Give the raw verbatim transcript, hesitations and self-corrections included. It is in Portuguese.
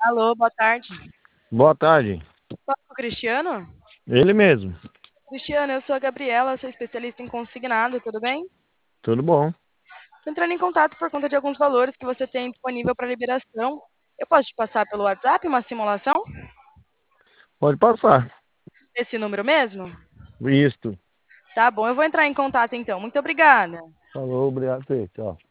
Alô, boa tarde. Boa tarde. Fala com o Cristiano? Ele mesmo. Cristiano, eu sou a Gabriela, sou especialista em consignado, tudo bem? Tudo bom? Tô entrando em contato por conta de alguns valores que você tem disponível para liberação. Eu posso te passar pelo WhatsApp uma simulação? Pode passar. Esse número mesmo? Isto. Tá bom, eu vou entrar em contato então. Muito obrigada. Falou, obrigado, Fê. Tchau.